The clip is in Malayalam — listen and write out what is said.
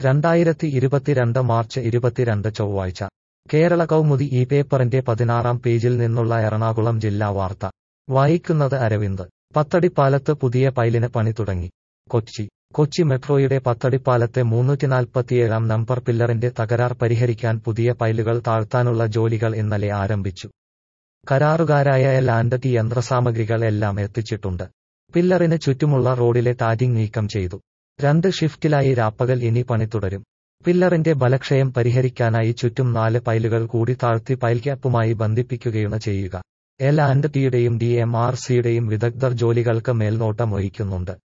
2022 മാർച്ച് 22 ചൊവ്വാഴ്ച കേരള കൗമുദി ഈ പേപ്പറിന്റെ 16-ാം പേജിൽ നിന്നുള്ള എറണാകുളം ജില്ലാ വാർത്ത വായിക്കുന്നത് അരവിന്ദ്. പത്തടിപ്പാലത്ത് പുതിയ പൈലിന് പണി തുടങ്ങി. കൊച്ചി മെട്രോയുടെ പത്തടിപ്പാലത്തെ 347-ാം നമ്പർ പില്ലറിന്റെ തകരാർ പരിഹരിക്കാൻ പുതിയ പൈലുകൾ താഴ്ത്താനുള്ള ജോലികൾ ഇന്നലെ ആരംഭിച്ചു. കരാറുകാരായ L&T യന്ത്രസാമഗ്രികൾ എല്ലാം എത്തിച്ചിട്ടുണ്ട്. പില്ലറിന് ചുറ്റുമുള്ള റോഡിലെ ടാറ്റിംഗ് നീക്കം ചെയ്തു. 2 ഷിഫ്റ്റിലായി രാപ്പകൽ ഇനി പണി തുടരും. പില്ലറിന്റെ ബലക്ഷയം പരിഹരിക്കാനായി ചുറ്റും 4 പൈലുകൾ കൂടി താഴ്ത്തി പൈൽ ക്യാപ്പുമായി ബന്ധിപ്പിക്കുകയാണ് ചെയ്യുക. L&Tയുടെയും DMRCയുടെയും വിദഗ്ധർ ജോലികൾക്ക് മേൽനോട്ടം വഹിക്കുന്നുണ്ട്.